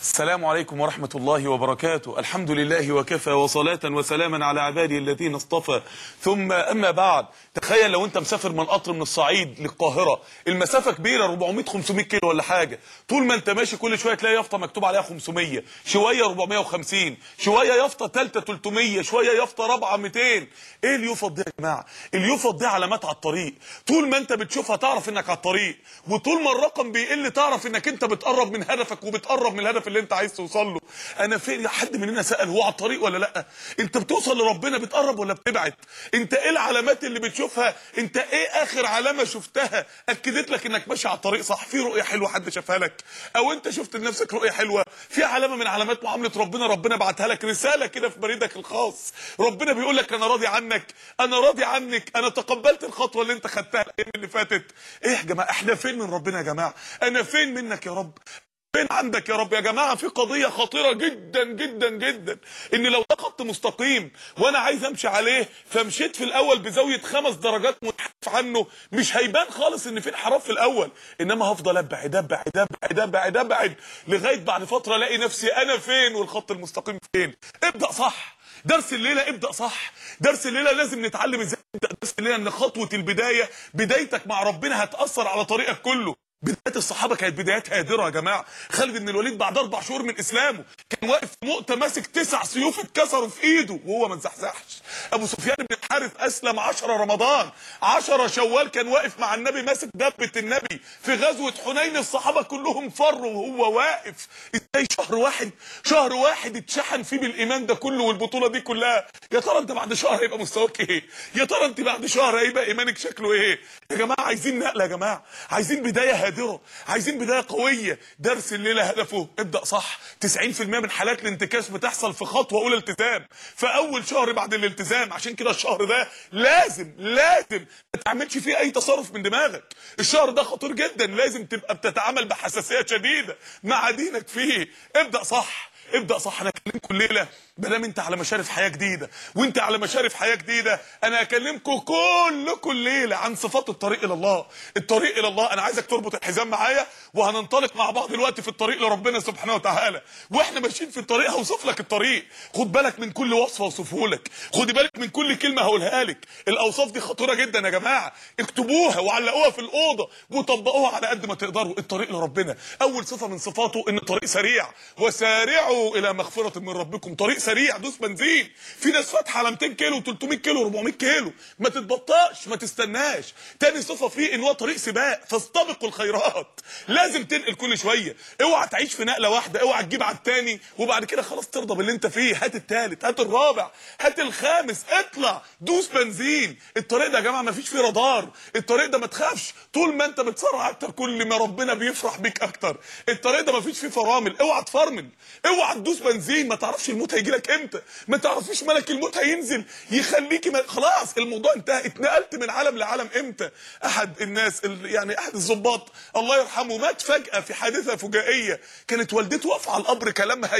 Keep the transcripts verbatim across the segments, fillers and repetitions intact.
السلام عليكم ورحمة الله وبركاته. الحمد لله وكفى وصلاة وسلاما على عباده الذين اصطفى، ثم أما بعد. تخيل لو أنت مسافر من قطر من الصعيد للقاهرة، المسافة كبيرة أربعمية خمسمية كيلو ولا حاجة، طول ما أنت ماشي كل شوية تلاقي يافطة مكتوب عليها خمسمية، شوية أربعمية وخمسين، شوية يافطة ثالثة ثلاثمية، شوية يافطة رابعة مئتين. إيه اليوفط دي يا جماعة؟ اليوفط دي علامات على الطريق، طول ما أنت بتشوفها تعرف إنك على الطريق، وطول ما الرقم بيقل تعرف إنك أنت بتقرب من هدفك وبتقرب من الهدف اللي انت عايز توصل له. انا فين؟ حد مننا سأل هو على الطريق ولا لا؟ انت بتوصل لربنا بتقرب ولا بتبعد؟ انت ايه العلامات اللي بتشوفها؟ انت ايه اخر علامه شفتها اكدت لك انك ماشي على الطريق صح؟ في رؤيه حلوه حد شافها لك، او انت شفت لنفسك رؤيه حلوه؟ في علامه من علامات معامله ربنا، ربنا بعتها لك رساله كده في بريدك الخاص، ربنا بيقول لك انا راضي عنك، انا راضي عنك، انا تقبلت الخطوه اللي انت خدتها الايام اللي فاتت. ايه يا جماعه؟ احنا فين من ربنا يا جماعه؟ انا فين منك يا رب؟ فين عندك يا رب؟ يا جماعه في قضيه خطيره جدا جدا جدا، ان لو ده خط مستقيم وانا عايز امشي عليه فمشيت في الاول بزاويه خمس درجات منحرف عنه، مش هيبان خالص ان في انحراف في الاول، انما هفضل ابعد ابعد ابعد ابعد ابعد لغايه بعد فتره الاقي نفسي انا فين والخط المستقيم فين. ابدا صح. درس الليله ابدا صح. درس الليله لازم نتعلم ازاي نبدا. درس الليله ان خطوه البدايه، بدايتك مع ربنا هتاثر على طريقك كله. بداية الصحابة كانت بدايات هادرة يا جماعة. خالد بن الوليد بعد أربع شهور من إسلامه كان واقف في مؤتة ماسك تسع سيوف اتكسروا في إيده وهو ما اتزحزحش. أبو سفيان بن الحارث أسلم عشرة رمضان، عشرة شوال كان واقف مع النبي ماسك دبة النبي في غزوة حنين، الصحابة كلهم فروا وهو واقف. إزاي شهر واحد شهر واحد اتشحن فيه بالإيمان ده كله والبطولة دي كلها؟ يا ترى أنت بعد شهر هيبقى مستواك إيه؟ يا ترى أنت بعد شهر هيبقى إيمانك شكله إيه؟ يا جماعة عايزين نقلة، يا جماعة عايزين بداية هادرة، عايزين بدايه قويه. درس الليله هدفه ابدا صح. تسعين في المية من حالات الانتكاس بتحصل في خطوه اولى التزام، في اول شهر بعد الالتزام. عشان كده الشهر ده لازم لازم ما تعملش فيه اي تصرف من دماغك. الشهر ده خطير جدا، لازم تبقى بتتعامل بحساسيه شديده مع دينك فيه. ابدا صح ابدا صح. انا اكلمكم الليله بدام انت على مشارف حياه جديده وانت على مشارف حياه جديده، انا اكلمكم كلكم الليله عن صفات الطريق الى الله. الطريق الى الله، انا عايزك تربط الحزام معايا وهننطلق مع بعض دلوقتي في الطريق لربنا سبحانه وتعالى. واحنا ماشيين في الطريق هوصف لك الطريق، خد بالك من كل وصفه اوصفه لك، خدي بالك من كل كلمه هقولها لك. الاوصاف دي خطيره جدا يا جماعه، اكتبوها وعلقوها في الاوضه وطبقوها على قد ما تقدروا. الطريق لربنا اول صفه من صفاته ان الطريق سريع، وسارعوا الى مغفره من ربكم. طريق سريع، دوس بنزين. في ناس فاتحه على مئتين كيلو تلتمية كيلو أربعمية كيلو، ما تتبطاش ما تستناش. تاني صفه فيه ان هو طريق سباق، فاستبقوا الخيرات. لازم تنقل كل شويه، اوعى تعيش في نقله واحده، اوعى تجيب على الثاني وبعد كده خلاص ترضى باللي انت فيه. هات الثالث، هات الرابع، هات الخامس، اطلع دوس بنزين. الطريق ده يا جماعه ما فيش فيه رادار، الطريق ده ما تخافش، طول ما انت بتسرع اكتر كل ما ربنا بيفرح بيك اكتر. الطريق ده ما فيش فيه فرامل، اوعى تفرمل، اوعى تدوس بنزين. ما تعرفش الموت هيجي لك امتى، ما تعرفيش ملك الموت هينزل يخليكي ما... خلاص الموضوع انتهى. اتنقلت من عالم لعالم امتى؟ احد الناس ال... يعني احد الضباط الله يرحمه مات فجأة في حادثة فجائية. كانت والدته واقفة على القبر، كلامها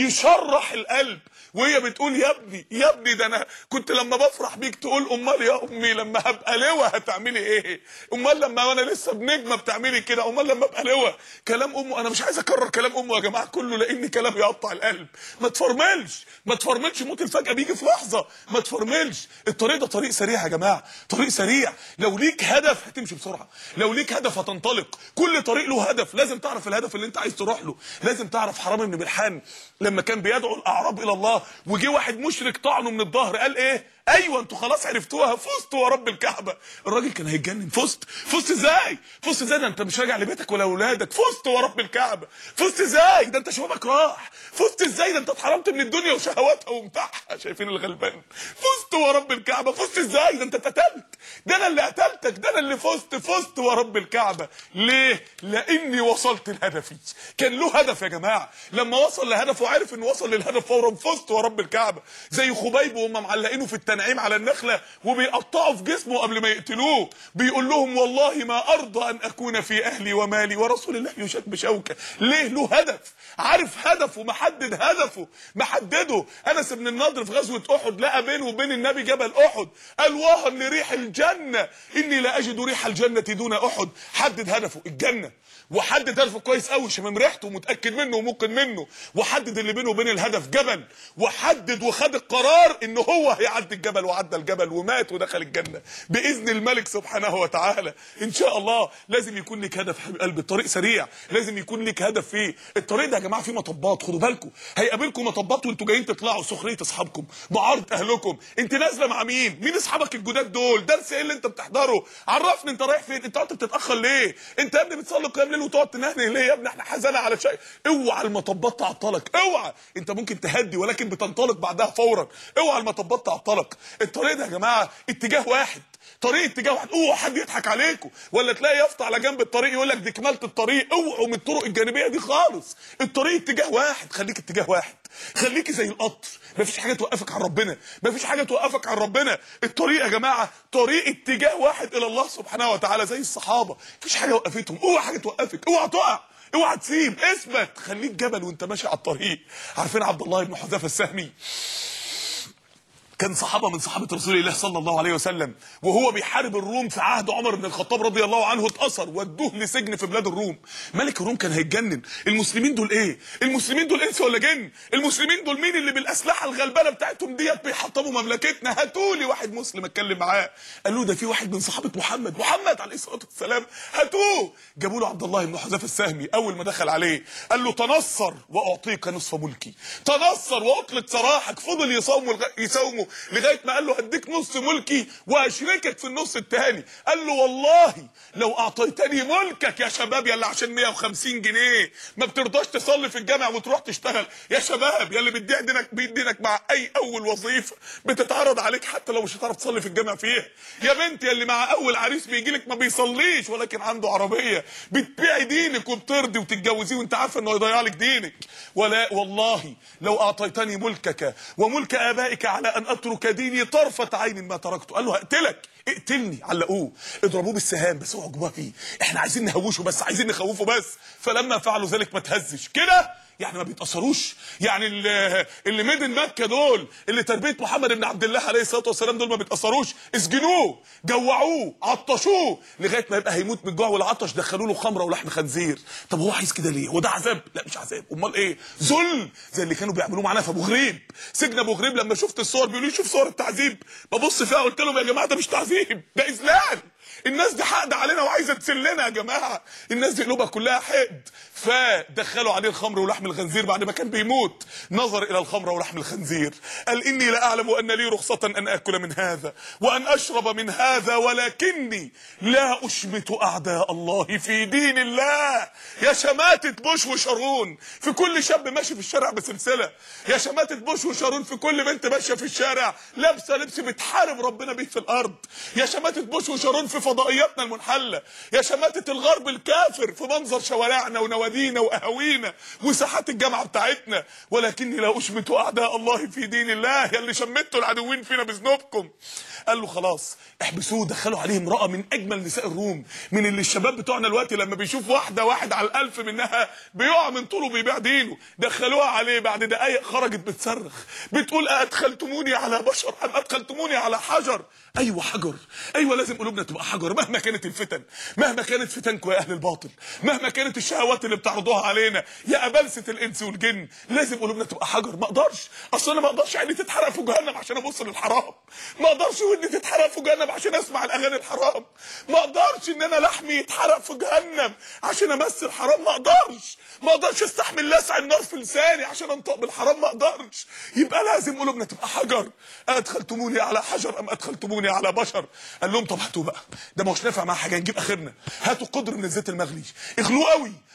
يشرح القلب وهي بتقول يا ابني يا ابني ده انا كنت لما بفرح بيك تقول امال يا امي لما هبقى لواء هتعملي ايه؟ امال لما وانا لسه بنجمه بتعملي كده؟ امال لما ابقى لواء؟ كلام امه. انا مش عايز اكرر كلام امه يا جماعه كله لان كلام يقطع القلب. ما تفرملش ما تفرملش، موت الفجأة بيجي في لحظه، ما تفرملش. الطريق ده طريق سريع يا جماعه، طريق سريع. لو ليك هدف هتمشي بسرعه، لو ليك هدف هتنطلق. كل طريق له هدف، لازم تعرف الهدف اللي انت عايز تروح له. لازم تعرف حرام بن ملحان لما كان بيدعو الاعراب الى الله وجي واحد مشرك طعنه من الظهر، قال ايه؟ ايوه انتوا خلاص عرفتوها، فزتوا يا رب الكعبه. الراجل كان هيتجنن. فزت فزت ازاي؟ فزت ازاي؟ ده انت مش راجع لبيتك ولا اولادك. فزت يا رب الكعبه. فزت ازاي؟ ده انت شبابك راح. فزت ازاي؟ ده انت اتحرمت من الدنيا وشهواتها ومتاعها. شايفين الغلبان؟ فزت يا رب الكعبه. فزت ازاي؟ ده انت اتقتلت. ده انا اللي قتلتك، ده انا اللي فزت. فزت يا رب الكعبه. ليه؟ لاني وصلت لهدفي. كان له هدف يا جماعه، لما وصل لهدفه وعرف انه وصل للهدف فورا فزت يا رب الكعبه. زي خبيب وهم معلقينه في التنانين نعيم على النخله وبيقطعوا في جسمه قبل ما يقتلوه، بيقول لهم والله ما ارضى ان اكون في اهلي ومالي ورسول الله يشك بشوكه. ليه؟ له هدف، عارف هدفه، محدد هدفه، محدده. انس بن النضر في غزوه احد لقى بينه وبين النبي جبل احد، قال واها لريح الجنه اني لا اجد ريح الجنه دون احد. حدد هدفه الجنه، وحدد هدفه كويس قوي، شمم ريحته ومتاكد منه وممكن منه، وحدد اللي بينه وبين الهدف جبل، وحدد وخد القرار ان هو هيعدي الجبل، وعدى الجبل ومات ودخل الجنه باذن الملك سبحانه وتعالى. ان شاء الله لازم يكون لك هدف حبيب قلبي، الطريق سريع، لازم يكون لك هدف فيه. الطريق ده يا جماعه فيه مطبات، خدوا بالكم، هيقابلكم مطبات وانتوا جايين تطلعوا، سخريه اصحابكم، معارضه اهلكم، انت نازله مع مين؟ مين اصحابك الجداد دول؟ درس ايه اللي انت بتحضره؟ عرفني انت رايح فين؟ انت قعدت بتتاخر ليه؟ انت يا ابني بتصلي قيام ليل وتقعد تنهني ليه يا ابني؟ احنا حزانه على شيء. اوعى المطبات تعطلك، اوعى. انت ممكن تهدي ولكن بتنطلق بعدها فورا. اوعى المطبات تعطلك. الطريق ده يا جماعه اتجاه واحد، طريق اتجاه واحد. اوعى حد يضحك عليكم ولا تلاقي يافطه على جنب الطريق يقول لك دي كمالة الطريق. اوعوا من الطرق الجانبيه دي خالص. الطريق اتجاه واحد، خليك اتجاه واحد، خليكي زي القطر، مفيش حاجه توقفك عن ربنا، مفيش حاجه توقفك عن ربنا. الطريق يا جماعه طريق اتجاه واحد الى الله سبحانه وتعالى، زي الصحابه، مفيش حاجه وقفتهم. اوعى حاجه توقفك، اوعى تقع، اوعى تسيب، اثبت، خليك جبل وانت ماشي على الطريق. عارفين عبد الله بن حذافه السهمي؟ كان صحابه من صحابه رسول الله صلى الله عليه وسلم، وهو بيحارب الروم في عهد عمر بن الخطاب رضي الله عنه، اتأثر ودوه لسجن في بلاد الروم. ملك الروم كان هيتجنن. المسلمين دول ايه؟ المسلمين دول انس ولا جن؟ المسلمين دول مين اللي بالاسلحه الغلبانه بتاعتهم ديت بيحطموا مملكتنا؟ هاتوا لي واحد مسلم اتكلم معاه. قال له ده في واحد من صحابه محمد، محمد عليه الصلاه والسلام، هاتوه. جابوا له عبد الله بن حذافه السهمي. اول ما دخل عليه قال له تنصر واعطيك نصف ملكي، تنصر واطلق سراحك. فضل يصوم يصومه لغايه ما قال له هديك نص ملكي واشركك في النص الثاني. قال له والله لو اعطيتني ملكك يا شباب، يلا عشان مية وخمسين جنيه ما بترضاش تصلي في الجامع وتروح تشتغل، يا شباب يلي بتبيع دينك بيدينك مع اي اول وظيفه بتتعرض عليك حتى لو مش هتعرف تصلي في الجامع فيها، يا بنت يلي مع اول عريس بيجي لك ما بيصليش ولكن عنده عربيه، بتبيعي دينك وبترضي وتتجوزيه وانت عارفه انه هيضيع لك دينك. ولا والله لو اعطيتني ملكك وملك ابائك على ان اترك ديني طرفه عين ما تركته. قال له هقتلك، اقتلني، علقوه، اضربوه بالسهام بس اوعوا جواه فيه، احنا عايزين نهوشه بس، عايزين نخوفه بس. فلما فعلوا ذلك ما تهزش كده، يعني ما بيتاثروش. يعني اللي, اللي مدن مكه دول، اللي تربيه محمد بن عبد الله عليه الصلاه والسلام دول، ما بيتاثروش. اسجنوه، جوعوه، عطشوه لغايه ما يبقى هيموت من الجوع والعطش، دخلوا له خمره ولحم خنزير. طب هو عايز كده ليه؟ هو ده عذاب؟ لا مش عذاب، امال ايه؟ ذل، زي اللي كانوا بيعملوه معانا في ابو غريب. سجن ابو غريب لما شفت الصور بيقولوا لي شوف صور التعذيب، ببص فيها قلت لهم يا جماعه ده مش تعذيب، ده اذلال. الناس دي حقد علينا وعايزه تسلنا يا جماعه، الناس دي قلوبها كلها حقد. فدخلوا عليه الخمر ولحم الخنزير بعد ما كان بيموت. نظر الى الخمر ولحم الخنزير قال اني لاعلم ان لي رخصه ان اكل من هذا وان اشرب من هذا، ولكني لا اشمت اعداء الله في دين الله. يا شماتة بوش وشارون في كل شاب ماشي في الشارع بسلسله، يا شماتة بوش وشارون في كل بنت ماشيه في الشارع لابسه لبس بتحارب ربنا بيه في الارض، يا شماتة بوش وشارون في فضائياتنا المنحله، يا شماتة الغرب الكافر في منظر شوارعنا ونوادينا واهاوينا وساحات الجامعه بتاعتنا. ولكني لا اشمت اعداء الله في دين الله، يا اللي شمتوا العدوين فينا بذنوبكم. قال له خلاص احبسوه. دخلوا عليه امراه من اجمل نساء الروم، من اللي الشباب بتوعنا دلوقتي لما بيشوف واحده واحد على الالف منها بيقع من طوله بيبيع دينه. دخلوها عليه، بعد دقايق خرجت بتصرخ بتقول ادخلتموني على بشر ام ادخلتموني على حجر؟ ايوه حجر، ايوه لازم قلوبنا تبقى حجر مهما كانت الفتن، مهما كانت فتنكم يا اهل الباطل، مهما كانت الشهوات اللي بتعرضوها علينا يا ابلسه الانس والجن، لازم قلوبنا تبقى حجر. ما اقدرش، اصل انا ما اقدرش عيني تتحرق في جهنم عشان ابص للحرام، ما اقدرش ودني تتحرق في جهنم عشان اسمع الاغاني الحرام، ما اقدرش ان انا لحمي يتحرق في جهنم عشان امس الحرام، ما اقدرش، ما اقدرش استحمل لسع النار في لساني عشان انطق بالحرام، ما اقدرش. يبقى لازم قلوبنا تبقى حجر. ادخلتموني على حجر ام ادخلتموني على بشر؟ قال لهم طب هاتوا بقى، ده مش نافع مع حاجه، نجيب اخرنا، هاتوا قدر من الزيت المغلي، اغلوه قوي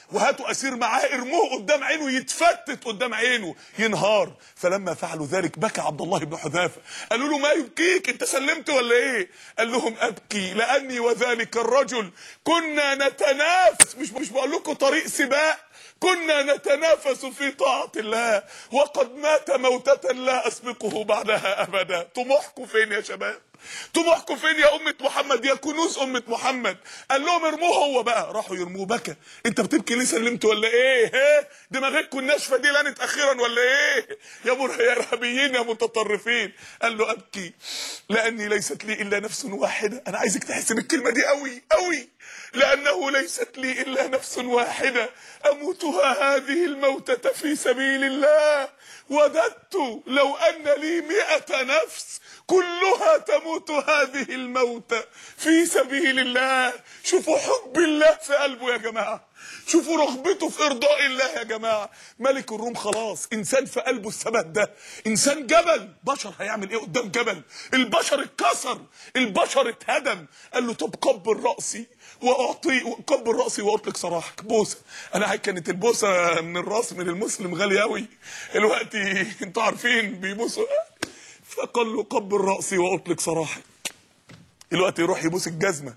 وهاتوا اسير معاه ارموه قدام عينه يتفتت قدام عينه ينهار. فلما فعلوا ذلك بكى عبد الله بن حذافه. قالوا له ما يبكيك انت سلمت ولا ايه؟ قال لهم ابكي لاني وذلك الرجل كنا نتنافس، مش مش بقول لكم طريق سباق، كنا نتنافس في طاعة الله وقد مات موتة لا أسبقه بعدها أبدا. طموحكم فين يا شباب؟ طموحكم فين يا أمة محمد، يا كنوز أمة محمد؟ قال لهم ارموه هو بقى، راحوا يرموه بكى. انت بتبكي ليه؟ سلمت ولا ايه؟ ها دماغكم الناشفة دي لانت أخيرا ولا ايه؟ يا مرهبيين يا متطرفين. قال له ابكي لأني ليست لي إلا نفس واحدة. أنا عايزك تحسب الكلمة دي قوي قوي. لأنه ليست لي إلا نفس واحدة أموتها هذه الموتة في سبيل الله. وددت لو أن لي مئة نفس كلها تموت هذه الموتة في سبيل الله. شوفوا حب الله في قلبه يا جماعة، شوفوا رغبته في إرضاء الله يا جماعة. ملك الروم خلاص إنسان في قلبه الثبات ده، إنسان جبل. بشر هيعمل إيه قدام جبل؟ البشر اتكسر، البشر اتهدم. قال له طب قبل رأسي واعطي قبل راسي واطلق سراحك بوسه. انا كانت البوسه من الراس من المسلم غاليه قوي دلوقتي، انتوا عارفين بيبوسوا. فقال له قبل راسي واطلق سراحك. دلوقتي يروح يبوس الجزمه،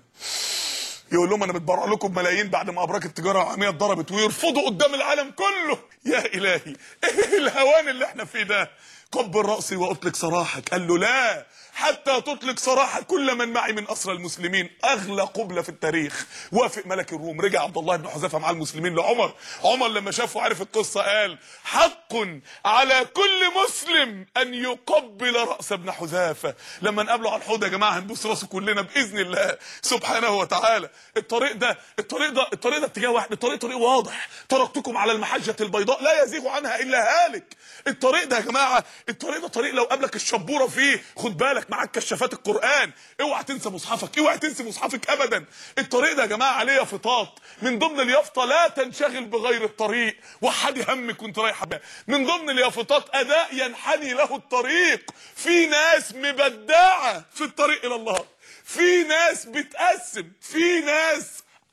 يقول لهم انا متبرع لكم بملايين بعد ما ابراج التجاره العالميه اتضربت، ويرفضوا قدام العالم كله. يا الهي ايه الهوان اللي احنا فيه ده؟ قبل راسي واطلق سراحك. قال له لا حتى تطلق سراح كل من معي من اسرى المسلمين. اغلى قبله في التاريخ. وافق ملك الروم. رجع عبد الله بن حذافه مع المسلمين لعمر. عمر لما شافه عرف القصه قال حق على كل مسلم ان يقبل راس ابن حذافه. لما نقابله على الحوض يا جماعه هنبوس راسه كلنا باذن الله سبحانه وتعالى. الطريق ده الطريق ده الطريق ده اتجاه واحد، الطريق طريق واضح. تركتكم على المحجه البيضاء لا يزيغ عنها الا هالك. الطريق ده يا جماعه الطريق ده طريق لو قابلك الشبوره فيه خد بالك معاك كشافات القرآن، اوعى تنسى مصحفك، اوعى تنسى مصحفك ابدا. الطريق ده يا جماعه عليه يافطات، من ضمن اليافطه لا تنشغل بغير الطريق وحدي همك وانت رايح بها. من ضمن اليافطات اداء ينحني له الطريق. في ناس مبدعه في الطريق الى الله، في ناس بتقسم، في ناس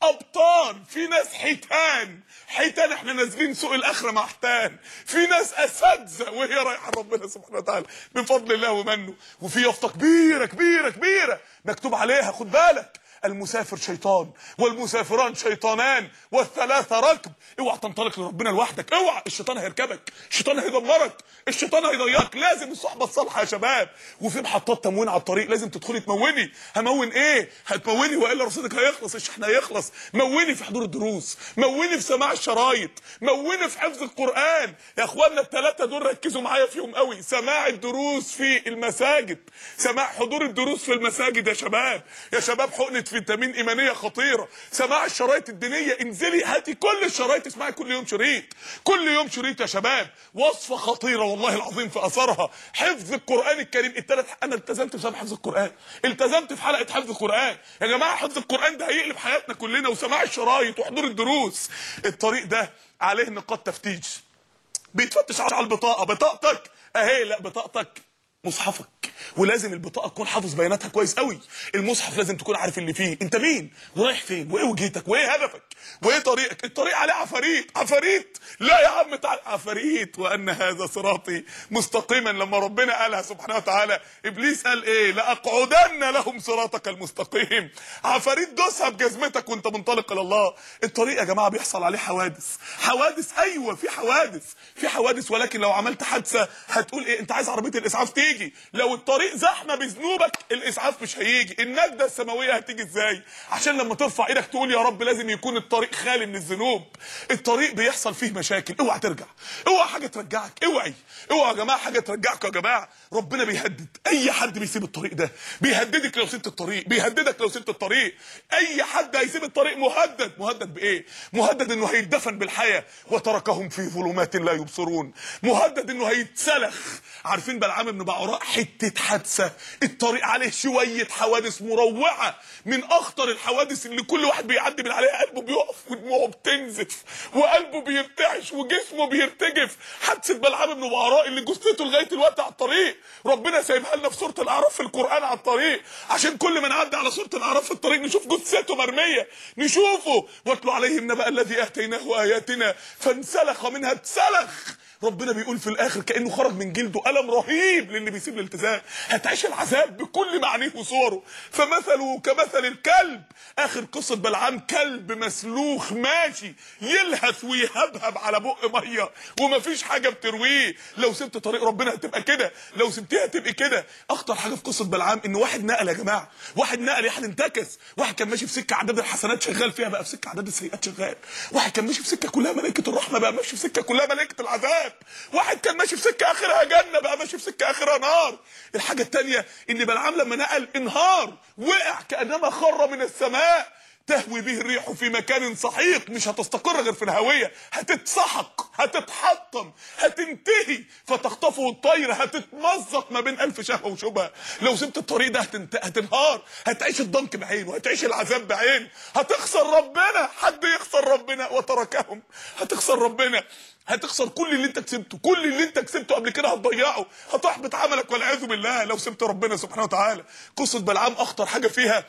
ابطال، في ناس حيتان حيتان احنا نازلين سوق الاخره مع حيتان، في ناس اساتذه وهي رايحه ربنا سبحانه وتعالى بفضل الله ومنه. وفي يافطه كبيره كبيره كبيره مكتوب عليها خد بالك المسافر شيطان والمسافران شيطانان والثلاثه ركب. اوعى تنطلق لربنا لوحدك، اوعى الشيطان هيركبك، الشيطان هيدمرك، الشيطان هيضيعك. لازم الصحبه الصالحه يا شباب. وفي محطات تموين على الطريق لازم تدخلي تموني. همون ايه؟ هتموني والا رصيدك هيخلص، الشحن هيخلص. موني في حضور الدروس، موني في سماع الشرايط، موني في حفظ القران. يا اخوانا الثلاثه دول ركزوا معايا فيهم قوي. سماع الدروس في المساجد، سماع حضور الدروس في المساجد يا شباب. يا شباب حقنه فيتامين ايمانيه خطيره. سماع الشرايط الدينيه، انزلي هاتي كل الشرايط اسمعي كل يوم شريط، كل يوم شريط يا شباب. وصفه خطيره والله العظيم في اثرها. حفظ القران الكريم. الثلاث انا التزمت بسبب حفظ القران، التزمت في حلقه حفظ القران يا جماعه. حفظ القران ده هيقلب حياتنا كلنا، وسماع الشرايط وحضور الدروس. الطريق ده عليه نقاط تفتيش. بيتفتش على البطاقه، بطاقتك اهي، لا بطاقتك مصحفك، ولازم البطاقه تكون حافظ بياناتها كويس قوي. المصحف لازم تكون عارف اللي فيه، انت مين ورايح فين وايه وجهتك وايه هدفك وايه طريقك. الطريق عليه عفاريت، عفاريت لا يا عم تعال عفاريت. وان هذا صراطي مستقيما. لما ربنا قالها سبحانه وتعالى ابليس قال ايه؟ لاقعدن لهم صراطك المستقيم. عفاريت دوسها بجزمتك وانت منطلق الى الله. الطريق يا جماعه بيحصل عليه حوادث، حوادث ايوه في حوادث، في حوادث. ولكن لو عملت حادثه هتقول ايه؟ انت عايز عربيه الاسعاف تيجي. لو الطريق زحمه بذنوبك الاسعاف مش هيجي. النجده السماويه هتيجي ازاي؟ عشان لما ترفع ايدك تقول يا رب لازم يكون الطريق خالي من الذنوب. الطريق بيحصل فيه مشاكل، اوعى ترجع، اوعى حاجه ترجعك، اوعي اوعى يا جماعه حاجه ترجعكم يا جماعه. ربنا بيهدد اي حد بيسيب الطريق ده، بيهددك لو سبت الطريق، بيهددك لو سبت الطريق. اي حد هيسيب الطريق مهدد. مهدد بايه؟ مهدد انه هيتدفن بالحياه وتركهم في ظلمات لا يبصرون. مهدد انه هيتسلخ. عارفين بلعام بن بعوض الوعراء حته حادثه، الطريق عليه شويه حوادث مروعه، من اخطر الحوادث اللي كل واحد بيعدي من عليها قلبه بيقف ودموعه بتنزف وقلبه بيرتعش وجسمه بيرتجف. حادثه بلعام بن بعراء اللي جثته لغايه دلوقتي على الطريق، ربنا سايبها لنا في سوره الاعراف في القران على الطريق، عشان كل ما نعدي على سوره الاعراف في الطريق نشوف جثته مرميه، نشوفه. واتلو عليهم نبأ الذي اتيناه اياتنا فانسلخ منها، اتسلخ. ربنا بيقول في الاخر كانه خرج من جلده، الم رهيب للي بيسيب الالتزام. هتعيش العذاب بكل معانيه وصوره. فمثله كمثل الكلب، اخر قصه بلعام كلب مسلوخ ماشي يلهث ويهبهب على بق ميه ومفيش حاجه بترويه. لو سبت طريق ربنا هتبقى كده، لو سبتيها هتبقى كده. اخطر حاجه في قصه بلعام ان واحد نقل يا جماعه، واحد نقل يعني انتكس. واحد كان ماشي في سكه عدد الحسنات شغال فيها بقى في سكه عدد السيئات شغال. واحد كان ماشي في سكه كلها ملائكه الرحمه بقى ماشي في سكه كلها ملائكه العذاب. واحد كان ماشي في سكه اخرها جنه بقى ماشي في سكه اخرها نار. الحاجه الثانيه ان بلعام لما نقل انهار، وقع كانما خر من السماء، تهوي به الريح في مكان سحيق، مش هتستقر غير في الهويه، هتتسحق، هتتحطم، هتنتهي، فتخطفه الطير، هتتمزق ما بين الف شهوه وشبهه. لو سبت الطريق ده هتنت... هتنهار، هتعيش الضنك بعينه، هتعيش العذاب بعينه، هتخسر ربنا. حد يخسر ربنا وتركهم؟ هتخسر ربنا، هتخسر كل اللي انت كسبته، كل اللي انت كسبته قبل كده هتضيعه، هتحبط عملك والعياذ بالله لو سبت ربنا سبحانه وتعالى. قصه بلعام اخطر حاجه فيها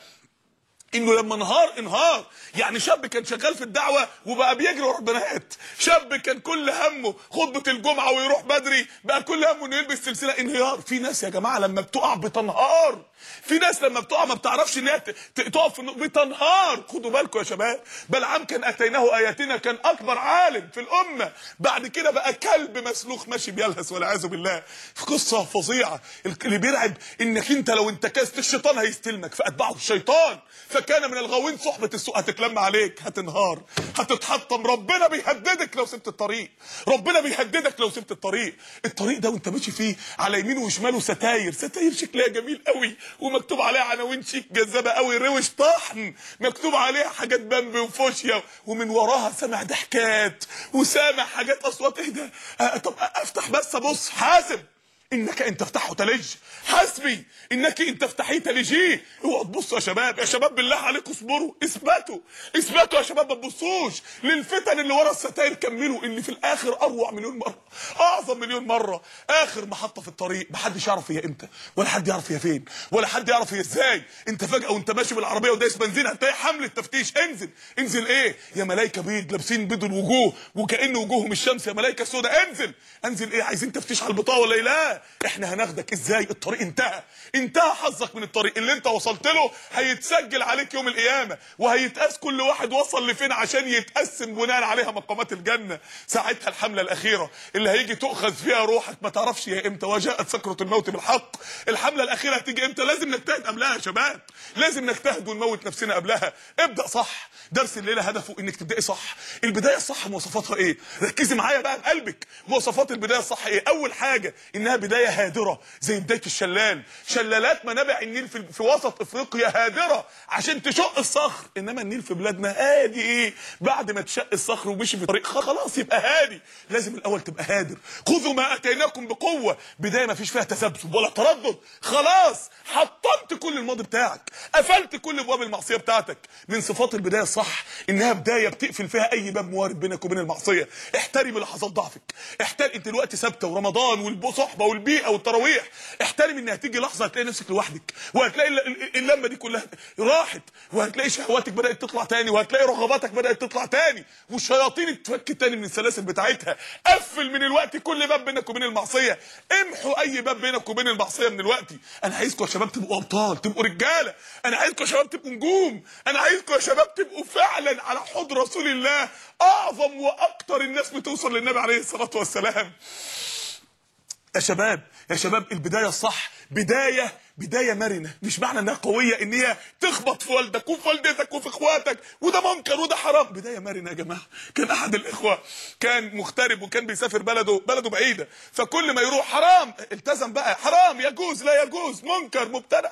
انه لما انهار انهار، يعني شاب كان شغال في الدعوه وبقى بيجري ورا البنات، شاب كان كل همه خطبه الجمعه ويروح بدري بقى كل همه انه يلبس سلسله. انهيار. في ناس يا جماعه لما بتقع بتنهار، في ناس لما بتقع ما بتعرفش ان هي تقف في بتنهار. خدوا بالكم يا شباب، بلعام كان اتيناه اياتنا، كان اكبر عالم في الامه، بعد كده بقى كلب مسلوخ ماشي بيلهث والعياذ بالله. في قصه فظيعه اللي بيرعب انك انت لو انتكست الشيطان هيستلمك فاتبعه الشيطان فكان من الغاوين، صحبه السوء هتتلم عليك، هتنهار، هتتحطم. ربنا بيهددك لو سبت الطريق، ربنا بيهددك لو سبت الطريق. الطريق ده وانت ماشي فيه على يمينه وشماله ستاير، ستاير شكلها جميل قوي ومكتوب عليها عناوين شيك جذابه قوي، روش طحن، مكتوب عليها حاجات بامبي وفوشيا، ومن وراها سامع ضحكات وسامع حاجات اصوات. ايه ده؟ آه طب افتح بس ابص. حاسب انك ان تفتحه تلج، حسبي انك ان تفتحيه تلجيه. اوعوا تبصوا يا شباب، يا شباب بالله عليكم اصبروا، اثبتوا اثبتوا يا شباب، ما تبصوش للفتن اللي ورا الستاير، كملوا اللي في الاخر اروع مليون مره، اعظم مليون مره. اخر محطه في الطريق محدش يعرف هي امتى، ولا حد يعرف هي فين، ولا حد يعرف هي ازاي. انت فجاه وانت ماشي بالعربيه ودايس بنزين هتلاقي حمله تفتيش. انزل انزل ايه يا ملائكه بيض لابسين بيض الوجوه وكأن وجوههم الشمس، يا ملائكه سوداء انزل انزل ايه؟ عايزين تفتيش على البطاقه ولا لا؟ احنا هناخدك. ازاي؟ الطريق انتهى، انتهى حظك من الطريق اللي انت وصلت له، هيتسجل عليك يوم القيامه وهيتقاس كل واحد وصل لفين عشان يتقسم بناء عليها مقامات الجنه. ساعتها الحمله الاخيره اللي هيجي تؤخذ فيها روحك ما تعرفش هي امتى، وجاءت سكره الموت بالحق. الحمله الاخيره هتيجي امتى؟ لازم نجتهد قبلها يا شباب، لازم نجتهد ونموت نفسنا قبلها. ابدا صح. درس الليله هدفه انك تبداي صح. البدايه الصح مواصفاتها ايه؟ ركزي معايا بقى بقلبك. مواصفات البدايه الصح ايه؟ اول حاجه انها بدايه هادره زي بدايه الشلال. شلالات منابع النيل في, في وسط افريقيا هادره عشان تشق الصخر، انما النيل في بلادنا هادي. ايه بعد ما تشق الصخر ومشي في طريق خلاص يبقى هادي؟ لازم الاول تبقى هادر. خذوا ما اتيناكم بقوه، بدايه ما فيش فيها تذبذب ولا تردد، خلاص حطمت كل الماضي بتاعك، قفلت كل ابواب المعصيه بتاعتك. من صفات البدايه الصح انها بدايه بتقفل فيها اي باب موارد بينك وبين المعصيه. احترمي لحظات ضعفك، احترم انت دلوقتي ثابته ورمضان والصحبه والبيئه والتراويح، احترم ان هتيجي لحظه هتلاقي نفسك لوحدك، وهتلاقي اللمه دي كلها راحت، وهتلاقي شهواتك بدات تطلع تاني، وهتلاقي رغباتك بدات تطلع تاني، والشياطين اتفك تاني من السلاسل بتاعتها. قفل من الوقت كل باب بينك وبين المعصيه، امحوا اي باب بينك وبين المعصيه من الوقت. انا عايزكم يا شباب تبقوا ابطال، تبقوا رجاله، انا عايزكم يا شباب تبقوا نجوم، انا عايزكم يا شباب تبقوا فعلا على حوض رسول الله، اعظم واكتر الناس بتوصل للنبي عليه الصلاه والسلام. يا شباب يا شباب البدايه الصح بدايه بدايه مرنه، مش معنى انها قويه ان هي تخبط في والدك وفي والدتك وفي اخواتك وده منكر وده حرام. بدايه مرنه يا جماعه. كان احد الاخوه كان مغترب وكان بيسافر بلده بلده بعيده، فكل ما يروح حرام التزم بقى، حرام يجوز لا يجوز منكر مبتدع،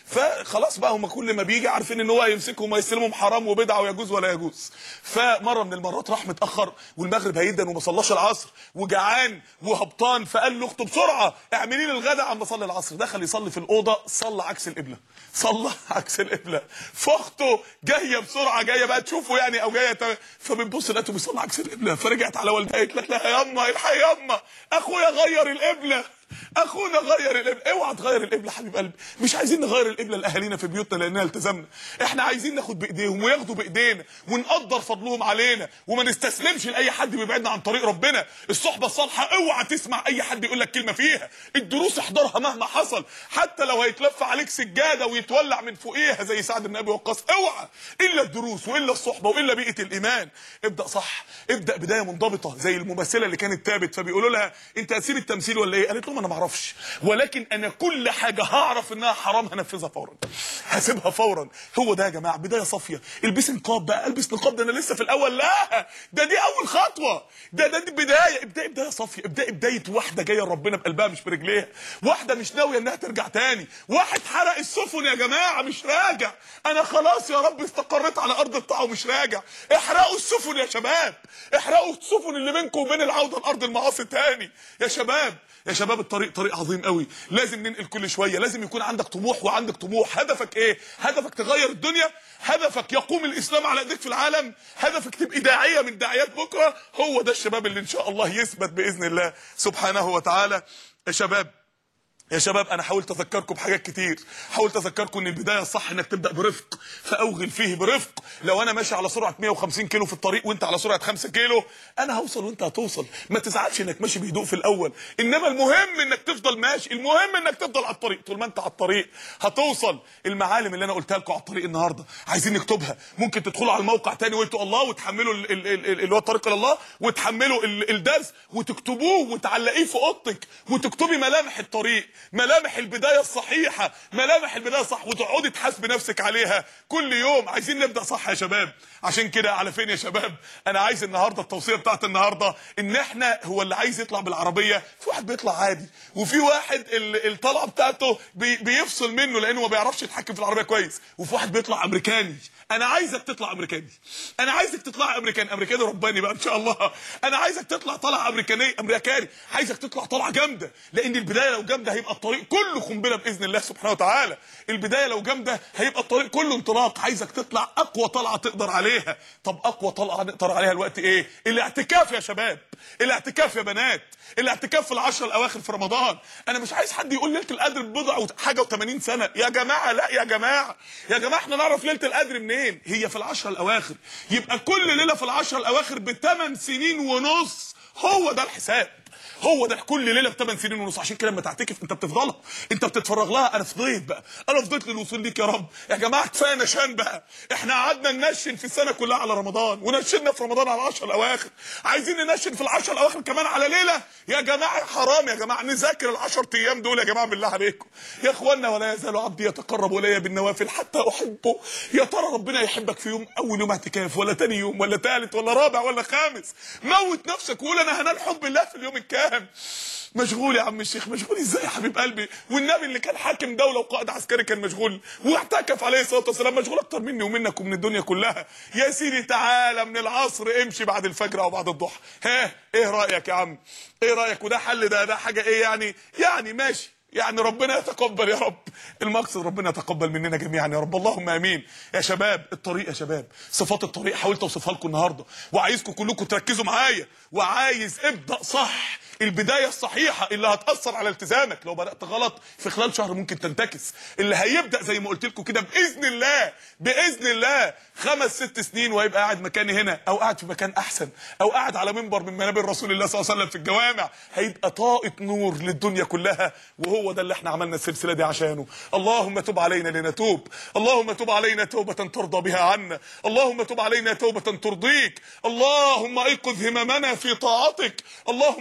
فخلاص بقى هم كل ما بيجي عارفين ان هو هيمسكهم ويسلمهم حرام وبدعه ويجوز ولا يجوز. فمره من المرات راح متاخر والمغرب هيدن وما صلاش العصر وجعان وهبطان، فقال لاخته بسرعه اعملي لي الغداء عم اصلي العصر. دخل يصلي في الاوضه صلى عكس القبله، صلى عكس القبله، فاخته جايه بسرعه جايه بقى تشوفه يعني او جايه ت... فبنبص لقيته بيصلي عكس القبله، فرجعت على والدها قالت لها يا يما الحقي يا يما اخويا غير القبله، اخونا غير القبله. اوعى تغير القبله حبيب قلبي، مش عايزين نغير القبله لاهالينا في بيوتنا لاننا التزمنا، احنا عايزين ناخد بايديهم وياخدوا بايدينا ونقدر فضلهم علينا وما نستسلمش لاي حد بيبعدنا عن طريق ربنا. الصحبه الصالحه اوعى تسمع اي حد يقول لك كلمه فيها، الدروس احضرها مهما حصل، حتى لو هيتلف عليك سجاده ويتولع من فوقيها زي سعد بن ابي وقاص، اوعى الا الدروس والا الصحبه والا بيئه الايمان. ابدا صح، ابدا بدايه منضبطه زي الممثله اللي كانت تابت، فبيقولوا لها انت هتسيب التمثيل ولا ايه؟ قالت لهم انا ما اعرفش، ولكن انا كل حاجه هعرف انها حرام هنفذها فورا، هسيبها فورا. هو ده يا جماعه بدايه صافيه. البس نقاب بقى، البس نقاب ده انا لسه في الاول، لا ده دي اول خطوه، ده ده دي بدايه، ابداي بدايه صافيه، ابداي بدايه واحده جايه ربنا بقلبها مش برجليها، واحده مش ناويه انها ترجع تاني، واحد حرق السفن يا جماعه مش راجع، انا خلاص يا رب استقريت على ارض الطاعه ومش راجع. احرقوا السفن يا شباب، احرقوا السفن اللي بينكم وبين العوده لارض المعاصي تاني يا شباب. يا شباب الطريق طريق عظيم قوي، لازم ننقل كل شويه، لازم يكون عندك طموح وعندك طموح. هدفك ايه؟ هدفك تغير الدنيا؟ هدفك يقوم الاسلام على ايديك في العالم؟ هدفك تبقى داعيه من داعيات بكره؟ هو ده الشباب اللي ان شاء الله يثبت باذن الله سبحانه وتعالى. يا شباب يا شباب انا حاولت اذكركم بحاجات كتير، حاولت اذكركم ان البدايه الصح انك تبدا برفق، فاوغل فيه برفق. لو انا ماشي على سرعه مية وخمسين كيلو في الطريق وانت على سرعه خمسة كيلو، انا هوصل وانت هتوصل، ما تزعلش انك ماشي بهدوء في الاول، انما المهم انك تفضل ماشي، المهم انك تفضل على الطريق. طول ما انت على الطريق هتوصل. المعالم اللي انا قلتها لكم على الطريق النهارده عايزين نكتبها، ممكن تدخلوا على الموقع تاني وانتوا الله وتحملوا اللي هو الطريق الى الله وتحملوا الدرس وتكتبوه وتعلقيه في اوضتك وتكتبي ملامح الطريق، ملامح البدايه الصحيحه، ملامح البدايه الصح، وتقعدي تحاسبي نفسك عليها كل يوم. عايزين نبدا صح يا شباب. عشان كده على فين يا شباب؟ انا عايز النهارده التوصيه بتاعت النهارده ان احنا، هو اللي عايز يطلع بالعربيه، في واحد بيطلع عادي وفي واحد الطلعه بتاعته بي بيفصل منه لانه ما بيعرفش يتحكم في العربيه كويس، وفي واحد بيطلع امريكاني. انا عايزك تطلع امريكاني، انا عايزك تطلع امريكاني، امريكاني رباني بقى ان شاء الله. انا عايزك تطلع طلعه امريكاني امريكاني، عايزك تطلع طلعه جامده، لان البدايه لو جامده هيبقى الطريق كله قنبله باذن الله سبحانه وتعالى. البدايه لو جامده هيبقى الطريق كله انطلاق. عايزك تطلع اقوى طلعه تقدر عليها. طب اقوى طلعه نقدر عليها الوقت ايه؟ الاعتكاف يا شباب، الاعتكاف يا بنات، الاعتكاف في العشر الاواخر في رمضان. انا مش عايز حد يقول ليله القدر ببضع حاجه و80 سنه، يا جماعه لا يا جماعه يا جماعه احنا نعرف ليله القدر منين؟ هي في العشر الاواخر، يبقى كل ليله في العشر الاواخر بثمان سنين ونص. هو ده الحساب، هو ده كل ليله بثمان سنين ونص. عشان كده لما تعتكف انت بتفضلها، انت بتتفرغ لها. انا فضيت بقى، انا فضيت للوصول ليك يا رب. يا جماعه كفايه نشان بقى، احنا قعدنا ننشن في السنه كلها على رمضان ونشنا في رمضان على العشر الاواخر، عايزين ننشن في العشر الاواخر كمان على ليله؟ يا جماعه حرام يا جماعه، نذاكر العشر ايام دول يا جماعه بالله عليكم يا اخوانا. ولا يزال عبدي يتقرب الي بالنوافل حتى احبه. يا ترى ربنا يحبك في يوم اول يوم اعتكاف ولا تاني يوم ولا ثالث ولا رابع ولا خامس؟ موت نفسك وقول انا هنال حب الله في اليوم الكام. مشغول يا عم الشيخ، مشغول ازاي يا حبيب قلبي؟ والنبي اللي كان حاكم دوله وقائد عسكري كان مشغول واعتكف عليه الصلاه والسلام، مشغول اكتر مني ومنك ومن الدنيا كلها. يا سيدي تعالى من العصر امشي بعد الفجر او بعد الضحى. ها ايه رايك يا عم؟ ايه رايك؟ وده حل، ده ده حاجه ايه يعني؟ يعني ماشي، يعني ربنا يتقبل يا رب. المقصد ربنا يتقبل مننا جميعا يا رب، اللهم امين. يا شباب الطريق، يا شباب صفات الطريق حاولت اوصفها لكم النهارده، وعايزكم كلكم تركزوا معايا، وعايز ابدا صح. البدايه الصحيحه اللي هتاثر على التزامك. لو بدات غلط في خلال شهر ممكن تنتكس. اللي هيبدا زي ما قلت لكم كده باذن الله، باذن الله خمس ست سنين وهيبقى قاعد مكاني هنا او قاعد في مكان احسن او قاعد على منبر من منابر رسول الله صلى الله عليه وسلم في الجوامع، هيبقى طاقه نور للدنيا كلها. وهو ده اللي احنا عملنا السلسله دي عشانه. اللهم تب علينا لنتوب، اللهم تب علينا توبه ترضى بها عنا، اللهم تب علينا توبه ترضيك، اللهم ايقظ هممنا في طاعتك، اللهم احيا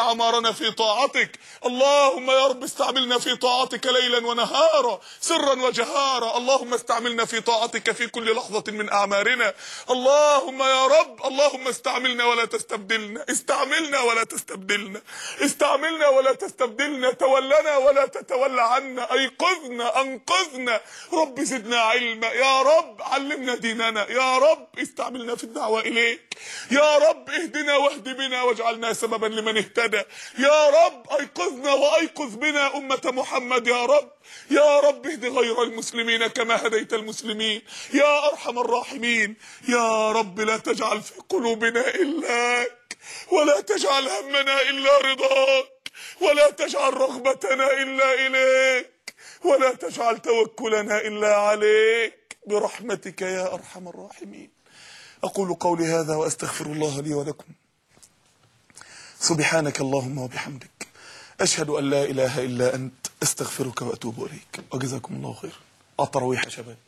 أعمارنا في طاعتك. اللهم يا رب استعملنا في طاعتك ليلا ونهارا سرا وجهارا. اللهم استعملنا في طاعتك في كل لحظة من أعمارنا. اللهم يا رب اللهم استعملنا ولا تستبدلنا، استعملنا ولا تستبدلنا، استعملنا ولا تستبدلنا، تولنا ولا تتولى عنا، أيقظنا أنقذنا. رب زدنا علما، يا رب علمنا ديننا، يا رب استعملنا في الدعوة إليك، يا رب اهدنا واهد بنا واجعلنا سببا لمن اهتدى، يا رب ايقظنا وايقظ بنا أمة محمد، يا رب يا رب اهد غير المسلمين كما هديت المسلمين يا أرحم الراحمين. يا رب لا تجعل في قلوبنا إلاك، ولا تجعل همنا إلا رضاك، ولا تجعل رغبتنا إلا إليك، ولا تجعل توكلنا إلا عليك برحمتك يا أرحم الراحمين. أقول قولي هذا وأستغفر الله لي ولكم. سبحانك اللهم وبحمدك، أشهد أن لا إله إلا أنت، أستغفرك وأتوب إليك. وجزاكم الله خير. التراويح يا شباب.